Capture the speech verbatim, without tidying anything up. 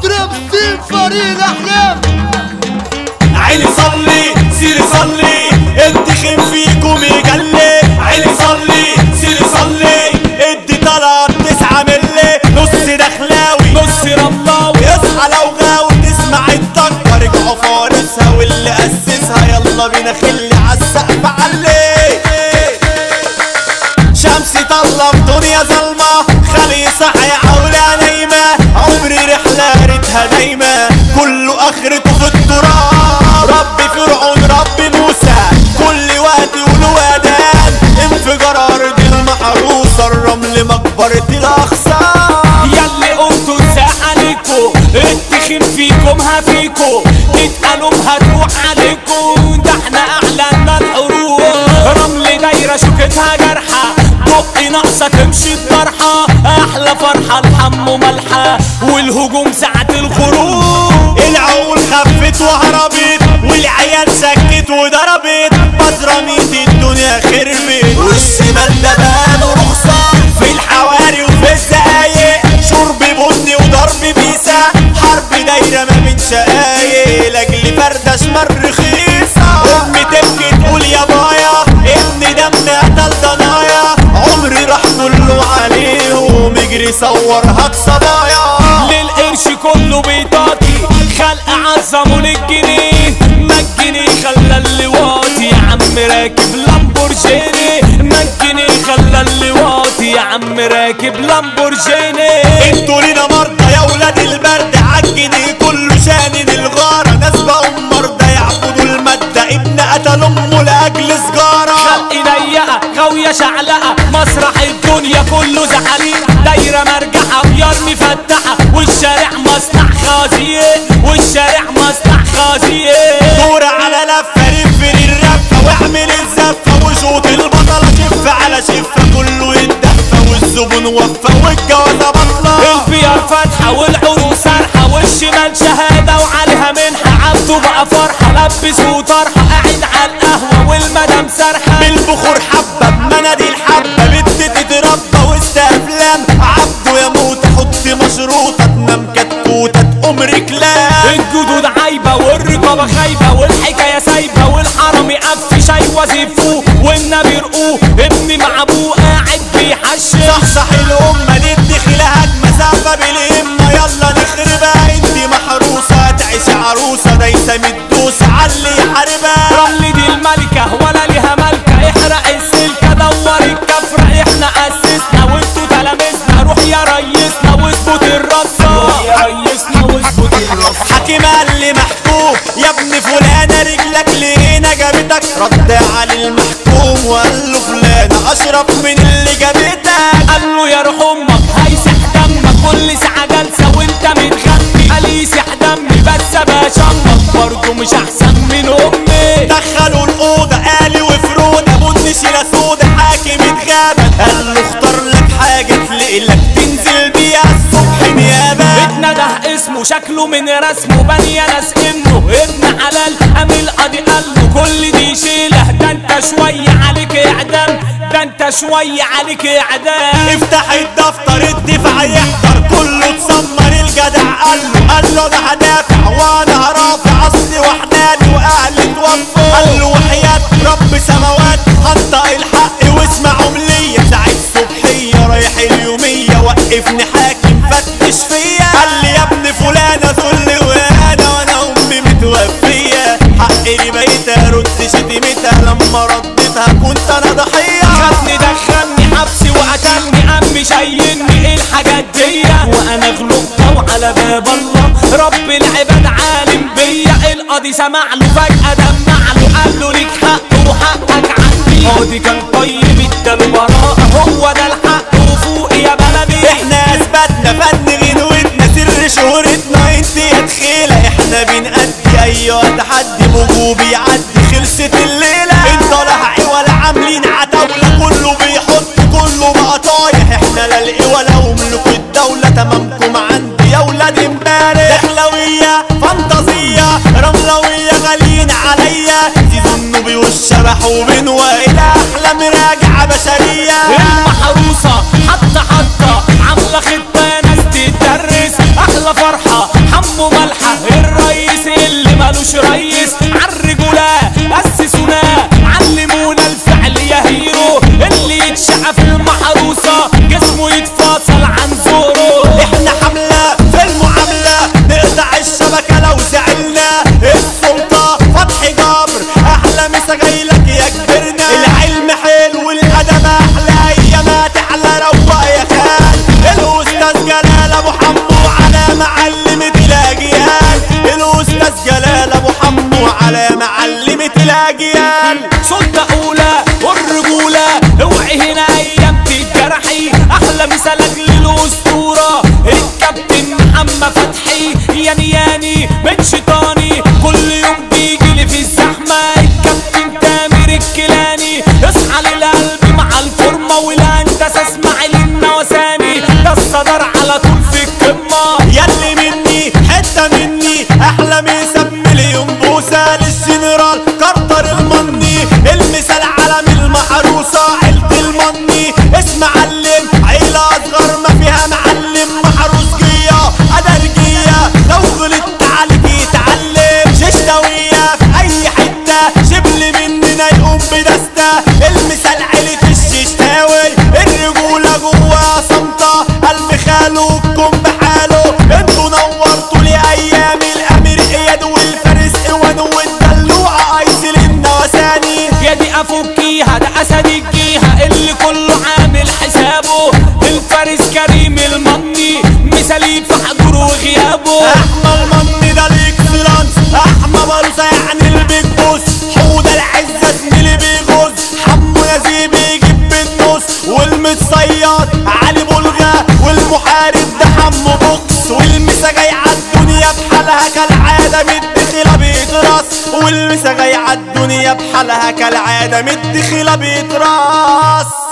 مطرب ستيل فريق الاحلام. عيني صلي سيري صلي ادي خم فيكم يجلي. عيني صلي سيري صلي ادي طلب تسعة ملي. نص دخلاوي نص رملاوي اصحى لو غاوي تسمع الضجة رجعوا فارسها واللي اسسها. يلا بينا خلي عالسقف علي. شمسي طلة في دنيا ظلمة خلي صحي عولة نايمة. عمري رحلة ريتها دايمة كله اخرته في التراب. ربي فرعون ربي موسى كل وقت يقولوا اذان. انفجار ارض المحروسة الرمل مقبرة الاخصام. ياللي قلتوا اتساق عليكوا اتخن فيكم هفيكوا تتقالوا هتروح عليكوا. ده احنا اعلنا الحروب رمل دايرة شوكتها جرحة بقي ناقصة تمشي الطرحة. احلى فرحة الحم ملحة والهجوم ساعة الخروج. العقول خفت وهربت والعيال سكت وضربت. بزراميت الدنيا خربت والشمال ده بقاله رخصة. في الحواري وفي الزقايق شرب بني وضرب بيسا. حرب دايرة ما بين شقايق لاجل فردة شمال رخيصة. امي تبكي تقول يا بايا ابن دم قتل ضنايا. عمري راح كله عليهم يجري صورها بصبايا. للقرش كله بيطاطي خلق عظمه للجنيه. ما الجنيه خلى اللواطي يا عم راكب لامبورجيني. ما الجنيه خلى اللواطي يا عم راكب لامبورجيني. انتوا لينا مرضى يا ولاد البرد عالجنيه كله شانن الغارة. ناس بقوا مرضى يعبدوا المادة ابن قتل امه لاجل سجارة. خلق ضيقة غاوية شعلقة مسرح الدنيا كله زحالين. دايرة مرجحة بيار مفتحة والشارع مصنع خازية. والشارع مصنع خازية. دور على لفة لف الرفة واعمل الزفة وشوط البطلة. شفة على شفة كله يتدفى والزبون وفى والجوازة بطلة. البيار فاتحة والعروس سارحة والشمال شهادة وعليها منحة. عبده بقى فرحة لبس وطرحة قاعد على القهوة والمدام سارحة. بالبخور حبة بمناديل حبة بنت تتربى وسط افلام. عبده يموت حط مشروطة تنام كتكوتة تقوم رجلام. الجدود عايبة والرقابة خايبة والحكاية سايبة والحرم يقفش يوظفوه والنبي رقوه. ابني مع ابوه قاعد بيحشش. صحصح الامة ندي خلها مسافة بالهمة. يلا نخربها انتي محروسة هتعيش عروسة دايسة متدوسة عاللي يحاربها. رملي دي الملكة ولا ليها ملكة. احرق السلكة دور الكفرة. احنا اسسنا وانتوا تلامسنا. روح يا ريسنا واظبط الرصة. روح يا ريسنا واظبط الرصة. حكيم قال لي محكوم يا ابن فلانة رجلك لهنا جابتك. رد على المحكوم وقال له فلانة اشرف من اللي جابتك. قال له يا روح امك هيسح دمك كل ساعة جلسة وانت متغني. قال يسح دمي بس ابقى شمك برضه مش احسن من امي. دخلوا الاوضة قالي وفرودة بني شيلة سودا حاكم اتغابى. قال له اختار لك حاجة تلقلك تنزل بيها الصبح نيابة. اتنده اسمه شكله من رسمه بني ناس انه ابن حلال. قام القاضي قال له كل دي شيله. ده انت شويه عليك اعدام. ده انت شويه عليك اعدام. افتح الدفتر الدفاع يحضر كله اتسمر. الجدع قال له قال له انا هدافع وانا هرافع اصلي وحداني واهلي توفوا. قال له وحياة رب سماوات هنطق الحق واسمعهم ليا. ساعة صبحية رايح اليومية وقفني حاكم فتش فيا. قال لي يا ابن فلانة ذل وانا وانا امي متوفية. حقي لي بقيت ارد شتيمتها لما رديتها كنت انا ضحية. خدني دخلني حبسي وقتلني قام شايلني ايه الحاجات دي. وانا غلطت وعلى باب الله رب العباد عالم بيا. القاضي سمع له فجأة دمع له قال له ليك حق وحقك عندي. قاضي كان طيب اداله براءة هو ده الحق وفوق يا بلدي. احنا اثبتنا فن غنوتنا سر شهرتنا انت يا تخيلة. احنا بنأدي ايوه تحدي موجوب يعدي خلصت الليلة. انت لا ولا عاملين عتاولة كله بيحط كله بقى طايح. احنا لا لقي ولا وملك الدولة تمامكم عندي يا ولاد امبارح. دخلوية فانتازية رملوية غاليين عليا. زيزو النوبي والشبح وبين وائل احلام راجعة بشرية. المحروسة حتى حتى عاملة خطة ناس تتدرس. احلى فرحة مش ريس عالرجولة أسسونا علمونا الفعل يا هيرو اللي يتشقى في المحروسة جسمه يتفاصل عن زوره. احنا حملة في المعاملة نقطع الشبكة لو زعلنا السلطة فتحي جبر احلى مسا جايلك يا كبرنا. العلم حلو والادب احلى ايام تعلى روق يا خال. الاستاذ جلال ابو حمو على معلمة الاجيال. الاستاذ جلال ابو حمو على معلمة الاجيال. سلطة اولى والرجولة اوعي هنا ايام تتجرحي احلى مثالك للاسطورة الكابتن محمد فتحي. ياني ياني من شيطاني كل يوم بيجيلي في الزحمة الكابتن تامر الكيلاني. اصحى للقلب مع الفورمة والهندسة اسمعي للنوساني ده الصدر على طول في القمة. ياللي مني حتة مني احلى مسا بمليون بوسة للجنرال كارتر المني. المثال عالم المحروسة عيلة المني اسم علم عيلة اصغر ما فيها معلم محروس جية ادرجية لو غلطت عليك يتعلم. ششتاوية في اي حتة شبل مننا يقوم بدستة. المثال عيلة الششتاوي الرجولة جوا صمتة قلب خاله الكم بحاله. انتوا نورتوا لي ايام الامير اياد والفارس ايوان والدلوعة ايسل النوساني. يا دي افكيها ده اسد الجيهة اللي كله عامل حسابه. الفارس كريم المني مثالي في حضوره وغيابه. احمى المني ده الاكسلانس احمى بلوسة يعني البيج بوس. حوده العزة زميلي بيغوز حمو نزيه بيجيب بالنص. والمتصياد علي بلغة والمحارب ده حمو بوكس. والمسا جاي عالدنيا بحالها كالعادة مدخلة بيتراس. والمسا جاي عالدنيا بحالها كالعادة مدخلة بيتراس.